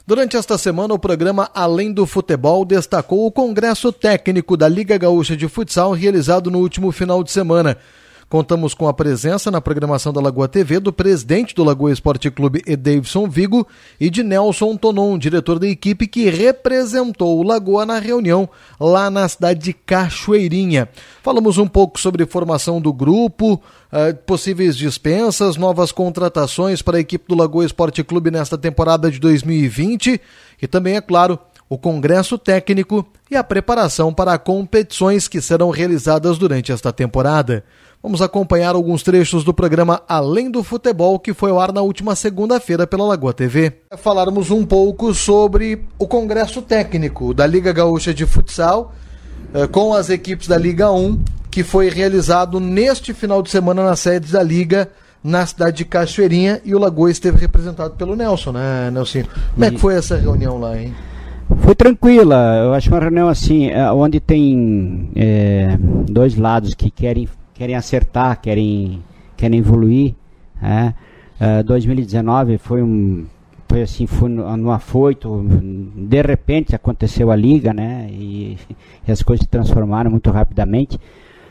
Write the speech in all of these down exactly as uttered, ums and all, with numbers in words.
Durante esta semana, o programa Além do Futebol destacou o Congresso Técnico da Liga Gaúcha de Futsal realizado no último final de semana. Contamos com a presença na programação da Lagoa T V do presidente do Lagoa Esporte Clube, Edeivson Vigo, e de Nelson Tonon, diretor da equipe que representou o Lagoa na reunião lá na cidade de Cachoeirinha. Falamos um pouco sobre formação do grupo, uh, possíveis dispensas, novas contratações para a equipe do Lagoa Esporte Clube nesta temporada de dois mil e vinte e também, é claro, o Congresso Técnico e a preparação para competições que serão realizadas durante esta temporada. Vamos acompanhar alguns trechos do programa Além do Futebol, que foi ao ar na última segunda-feira pela Lagoa T V. Falarmos um pouco sobre o Congresso Técnico da Liga Gaúcha de Futsal, com as equipes da Liga um, que foi realizado neste final de semana na sede da Liga, na cidade de Cachoeirinha, e o Lagoa esteve representado pelo Nelson, né, Nelson? Como é que foi essa reunião lá, hein? Foi tranquila, eu acho uma reunião assim, onde tem é, dois lados que querem querem acertar, querem, querem evoluir. É. Uh, dois mil e dezenove foi um foi assim, foi no, no afoito, de repente aconteceu a liga, né, e, e as coisas se transformaram muito rapidamente,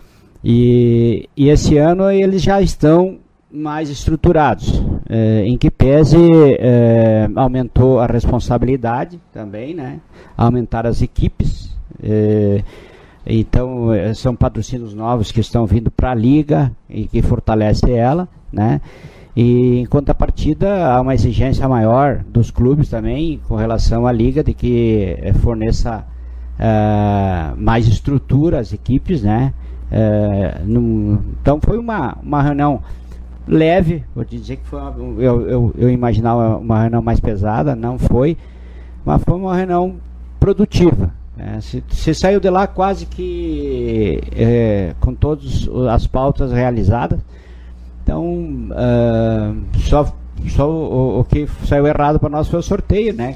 e, e esse ano eles já estão mais estruturados, é, em que pese é, aumentou a responsabilidade também, né, aumentaram as equipes, é, então são patrocínios novos que estão vindo para a liga e que fortalece ela, né? E em contrapartida há uma exigência maior dos clubes também com relação à liga de que forneça uh, mais estrutura às equipes, né? Uh, num, então foi uma, uma reunião leve, vou dizer que foi uma, eu, eu, eu imaginava uma reunião mais pesada, não foi, mas foi uma reunião produtiva. É, se, se saiu de lá quase que é, com todas as pautas realizadas. Então uh, só, só o, o que saiu errado para nós foi o sorteio, né?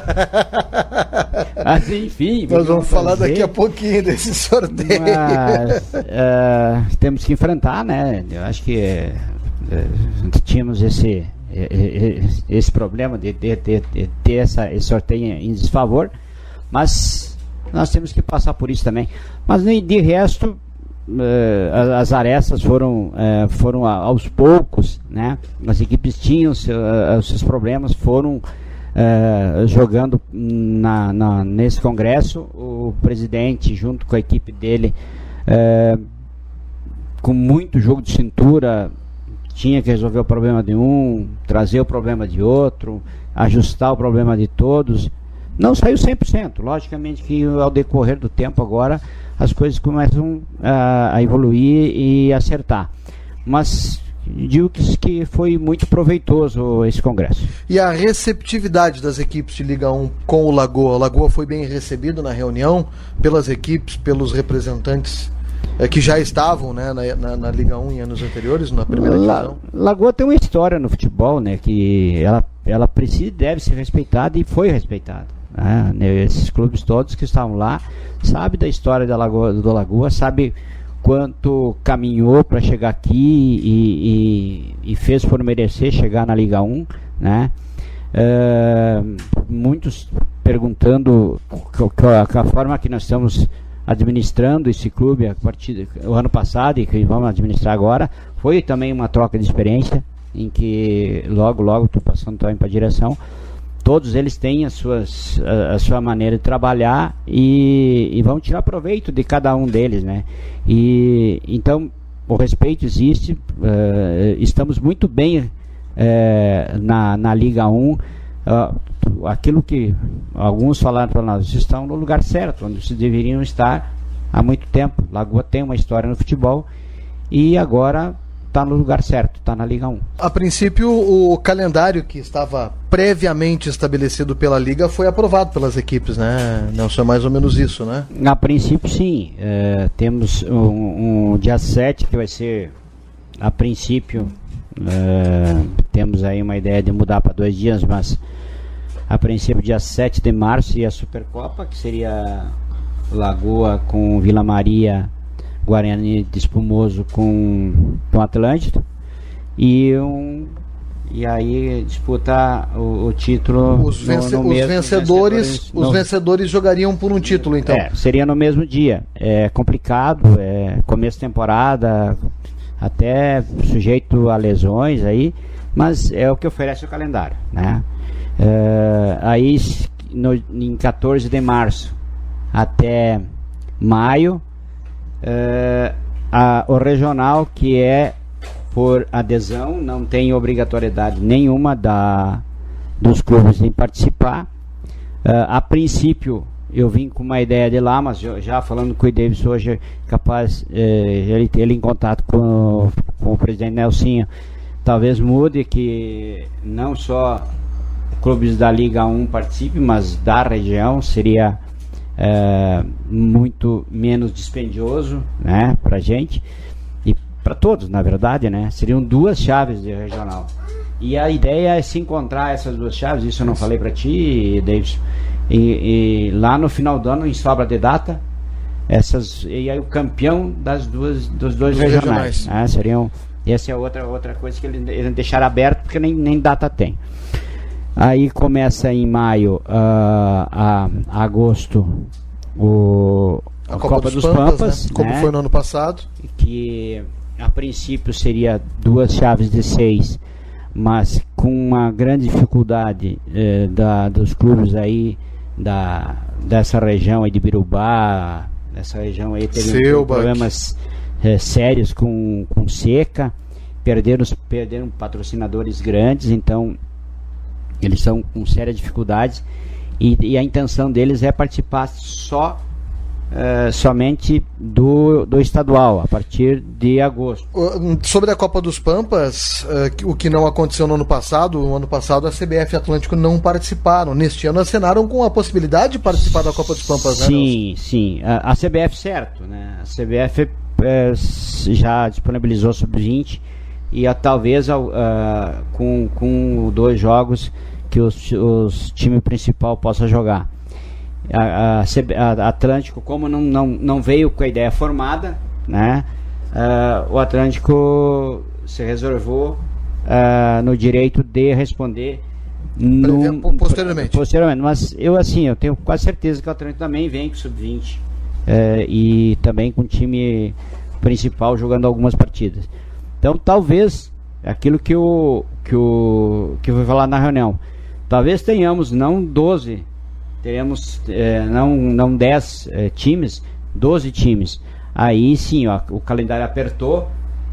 Mas enfim, nós vamos falar fazer. Daqui a pouquinho desse sorteio. Mas, uh, temos que enfrentar, né? Eu acho que uh, tínhamos esse, esse problema de, de, de, de ter essa, esse sorteio em desfavor, mas nós temos que passar por isso também. Mas de resto, uh, as arestas foram, uh, foram aos poucos, né? As equipes tinham seu, uh, seus problemas, foram uh, jogando na, na, nesse congresso. O presidente, junto com a equipe dele, uh, com muito jogo de cintura, tinha que resolver o problema de um, trazer o problema de outro, ajustar o problema de todos. Não saiu cem por cento, logicamente que ao decorrer do tempo agora as coisas começam a, a evoluir e acertar, mas digo que, que foi muito proveitoso esse congresso. E a receptividade das equipes de Liga um com o Lagoa? O Lagoa foi bem recebido na reunião pelas equipes, pelos representantes é, que já estavam, né, na, na, na Liga um em anos anteriores, na primeira divisão? La, Lagoa tem uma história no futebol, né, que ela, ela precisa, deve ser respeitada e foi respeitada. Ah, né, esses clubes todos que estavam lá sabem da história da Lagoa, do Lagoa, sabe quanto caminhou para chegar aqui e, e, e fez por merecer chegar na Liga um, né? Uh, muitos perguntando a, a forma que nós estamos administrando esse clube a partir do ano passado e que vamos administrar agora. Foi também uma troca de experiência em que logo logo estou passando também para a direção. Todos eles têm as suas, a, a sua maneira de trabalhar e, e vão tirar proveito de cada um deles, né? E então o respeito existe, uh, estamos muito bem uh, na, na Liga um. Uh, aquilo que alguns falaram para nós, estão no lugar certo, onde se deveriam estar há muito tempo. Lagoa tem uma história no futebol e agora está no lugar certo, está na Liga um. A princípio, o calendário que estava previamente estabelecido pela Liga foi aprovado pelas equipes, né? Não só mais ou menos isso, né? A princípio, sim. É, temos um, um dia sete que vai ser, a princípio, é, temos aí uma ideia de mudar para dois dias, mas a princípio, dia sete de março, e a Supercopa, que seria Lagoa com Vila Maria, Guarani de Espumoso com, com Atlântico, e um e aí disputar o, o título. Os, vence, no, no os mesmo, vencedores, vencedores os no, vencedores jogariam por um título, então. É, seria no mesmo dia. É complicado, é começo de temporada, até sujeito a lesões aí, mas é o que oferece o calendário, né? É, aí no, em quatorze de março até maio, é, a, o regional, que é por adesão, não tem obrigatoriedade nenhuma da, dos clubes em participar. Uh, a princípio eu vim com uma ideia de lá, mas já, já falando com o Davis hoje, capaz eh, ele ter ele em contato com, com o presidente Nelsinho, talvez mude, que não só clubes da Liga um participem, mas da região, seria eh, muito menos dispendioso, né, pra gente e para todos, na verdade, né? Seriam duas chaves de regional. E a ideia é se encontrar essas duas chaves, isso eu não falei para ti, Davis. E, e lá no final do ano, em sobra de data, essas, e aí o campeão das duas, dos dois dos regionais, regionais. Né? Seriam, essa é outra, outra coisa que eles ele deixaram aberto, porque nem, nem data tem. Aí começa em maio, uh, a, a agosto, o, a, a Copa, Copa dos, dos Pampas, Pampas, né? Como né? foi no ano passado, que a princípio seria duas chaves de seis, mas com uma grande dificuldade eh, da, dos clubes aí da, dessa região aí de Birubá, dessa região aí teve um, problemas eh, sérios com, com seca, perderam, perderam patrocinadores grandes, então eles estão com sérias dificuldades, e, e a intenção deles é participar só Uh, somente do, do estadual, a partir de agosto. Sobre a Copa dos Pampas, uh, o que não aconteceu no ano passado, no ano passado a C B F e Atlântico não participaram. Neste ano acenaram com a possibilidade de participar da Copa dos Pampas, né? Sim, sim. A, a C B F, certo, né? A C B F é, já disponibilizou sub vinte e a, talvez uh, com, com dois jogos que os, os time principal possa jogar. A, a, a Atlântico, como não, não, não veio com a ideia formada, né, uh, o Atlântico se reservou uh, no direito de responder no, posteriormente. posteriormente. Mas eu assim, eu tenho quase certeza que o Atlântico também vem com sub vinte uh, e também com o time principal jogando algumas partidas. Então talvez aquilo que o que o que eu vou falar na reunião, talvez tenhamos não doze, teremos eh, não, não dez eh, times, doze times. Aí sim, ó, o calendário apertou,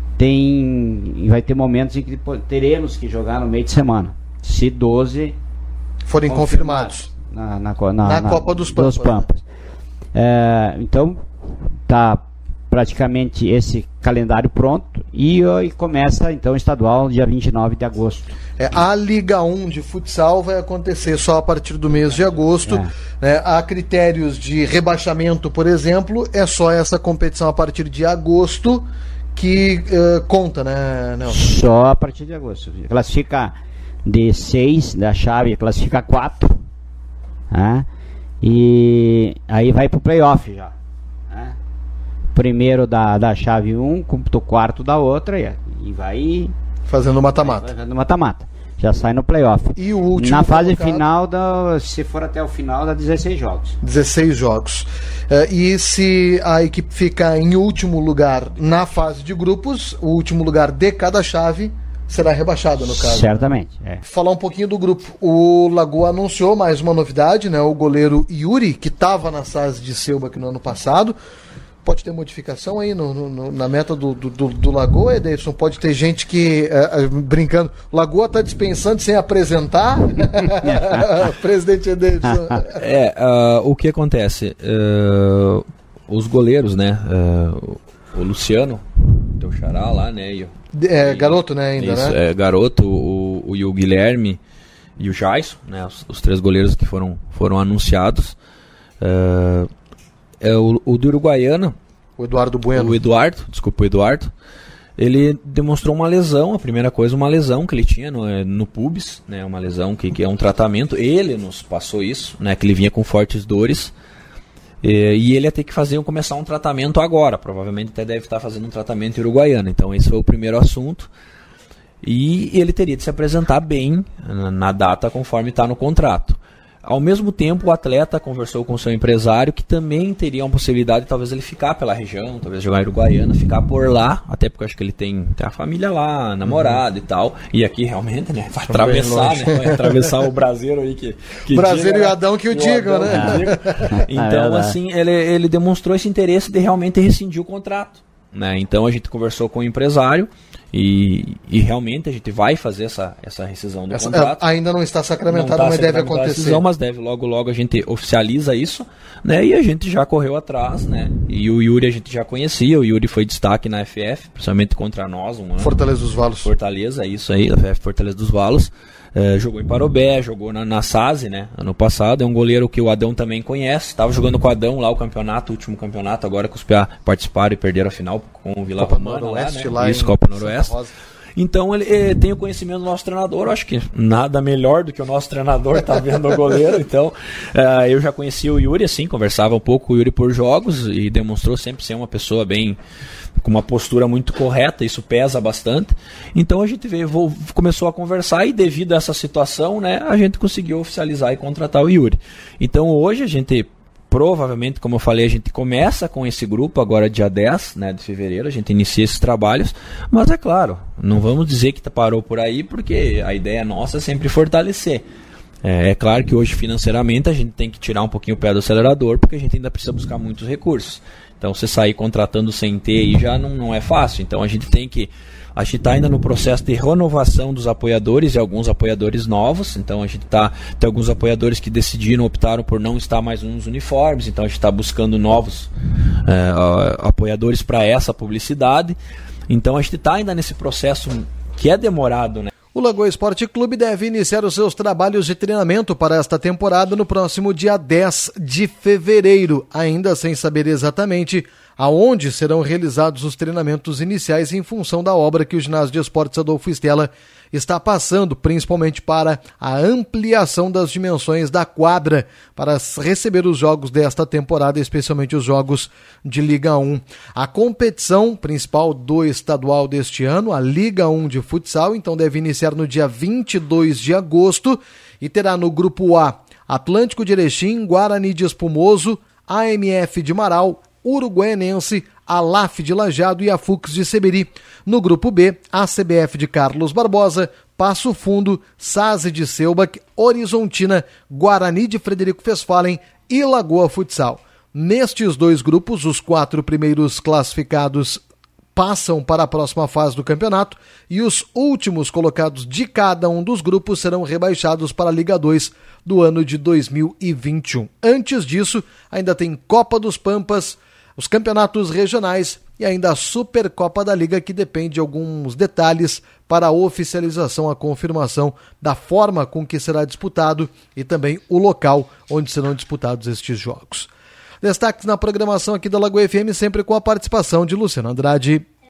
tem, vai ter momentos em que teremos que jogar no meio de semana, se doze forem confirmados, confirmados. Na, na, na, na Copa dos Pampas, dos Pampas. É, então tá praticamente esse calendário pronto e, e começa então o estadual dia vinte e nove de agosto. É, a Liga um de futsal vai acontecer só a partir do mês de agosto. É. Né? Há critérios de rebaixamento, por exemplo, é só essa competição a partir de agosto que uh, conta, né, Nelson? Só a partir de agosto. Classifica de seis da chave, classifica quatro, né? E aí vai pro playoff já, né? Primeiro da, da chave um, contra o quarto da outra, e, e vai fazendo mata-mata. Fazendo mata-mata. Já sai no playoff. E o último na fase colocado, final, da, se for até o final, dá dezesseis jogos. dezesseis jogos. Uh, e se a equipe ficar em último lugar na fase de grupos, o último lugar de cada chave será rebaixado, no caso. Certamente. É. Falar um pouquinho do grupo. O Lagoa anunciou mais uma novidade, né? O goleiro Yuri, que estava na S A S de Selba no ano passado. Pode ter modificação aí no, no, na meta do, do, do Lagoa, Ederson? Pode ter gente que, uh, brincando, o Lagoa está dispensando sem apresentar? Presidente Ederson. É, uh, o que acontece? Uh, os goleiros, né? Uh, o Luciano, teu xará lá, né? E, é, e, garoto, né? Ainda, isso, né? É, garoto, o, o, o Guilherme e o Jaiso, né? Os, os três goleiros que foram, foram anunciados. Uh, É o, o do Uruguaiana, o Eduardo Bueno. O Eduardo, desculpa, o Eduardo. Ele demonstrou uma lesão, a primeira coisa, uma lesão que ele tinha no, no pubis, né? Uma lesão que, que é um tratamento. Ele nos passou isso, né? Que ele vinha com fortes dores. E, e ele ia ter que fazer, começar um tratamento agora. Provavelmente até deve estar fazendo um tratamento em Uruguaiana. Então esse foi o primeiro assunto. e ele teria de se apresentar bem na data conforme está no contrato. Ao mesmo tempo, o atleta conversou com o seu empresário que também teria uma possibilidade de talvez ele ficar pela região, talvez jogar em Uruguaiana, ficar por lá, até porque eu acho que ele tem, tem a família lá, namorado uhum. e tal, e aqui realmente, né, vai atravessar, né, vai atravessar o Braseiro aí que, que Braseiro diga, e o Adão que o digam, né? Ah. Então, assim, ele, ele demonstrou esse interesse de realmente rescindir o contrato, né, então a gente conversou com o empresário, E, e realmente a gente vai fazer essa, essa rescisão do essa, contrato. Ainda não está sacramentado, não tá mas deve acontecer. Rescisão, mas deve, logo logo a gente oficializa isso, né? E a gente já correu atrás, né? E o Yuri a gente já conhecia, o Yuri foi destaque na F F, principalmente contra nós. Um ano. Fortaleza dos Valos. Fortaleza, isso aí, a F F Fortaleza dos Valos. É, jogou em Parobé, jogou na, na S A S, né, ano passado. É um goleiro que o Adão também conhece. Estava jogando com o Adão lá o campeonato, o último campeonato, agora que os P A participaram e perderam a final com o Vila Romana lá, né? lá Isso, Copa Noroeste. Então ele, ele tem o conhecimento do nosso treinador. Eu acho que nada melhor do que o nosso treinador tá vendo o goleiro. Então uh, eu já conhecia o Yuri, assim, conversava um pouco com o Yuri por jogos e demonstrou sempre ser uma pessoa bem, com uma postura muito correta. Isso pesa bastante. Então a gente veio, vou, começou a conversar e devido a essa situação, né, a gente conseguiu oficializar e contratar o Yuri. Então hoje a gente provavelmente, como eu falei, a gente começa com esse grupo agora dia dez, né, de fevereiro, a gente inicia esses trabalhos, mas é claro, não vamos dizer que parou por aí, porque a ideia nossa é sempre fortalecer. É, é claro que hoje financeiramente a gente tem que tirar um pouquinho o pé do acelerador, porque a gente ainda precisa buscar muitos recursos. Então você sair contratando sem ter aí já não, não é fácil, então a gente tem que... A gente está ainda no processo de renovação dos apoiadores e alguns apoiadores novos. Então a gente tá, tem alguns apoiadores que decidiram, optaram por não estar mais nos uniformes. Então a gente está buscando novos é, apoiadores para essa publicidade. Então a gente está ainda nesse processo que é demorado, né? O Lagoa Esporte Clube deve iniciar os seus trabalhos de treinamento para esta temporada no próximo dia dez de fevereiro, ainda sem saber exatamente aonde serão realizados os treinamentos iniciais em função da obra que o Ginásio de Esportes Adolfo Stella está passando, principalmente para a ampliação das dimensões da quadra para receber os jogos desta temporada, especialmente os jogos de Liga um. A competição principal do estadual deste ano, a Liga um de futsal, então deve iniciar no dia vinte e dois de agosto e terá no grupo A Atlântico de Erechim, Guarani de Espumoso, A M F de Marau, Uruguaianense, a L A F de Lajeado e a F U C S de Seberi. No grupo B, a C B F de Carlos Barbosa, Passo Fundo, S A S de Selbach, Horizontina, Guarani de Frederico Westphalen e Lagoa Futsal. Nestes dois grupos, os quatro primeiros classificados passam para a próxima fase do campeonato e os últimos colocados de cada um dos grupos serão rebaixados para a Liga dois do ano de dois mil e vinte e um. Antes disso, ainda tem Copa dos Pampas, os campeonatos regionais e ainda a Supercopa da Liga, que depende de alguns detalhes para a oficialização, a confirmação da forma com que será disputado e também o local onde serão disputados estes jogos. Destaques na programação aqui da Lagoa F M, sempre com a participação de Luciano Andrade.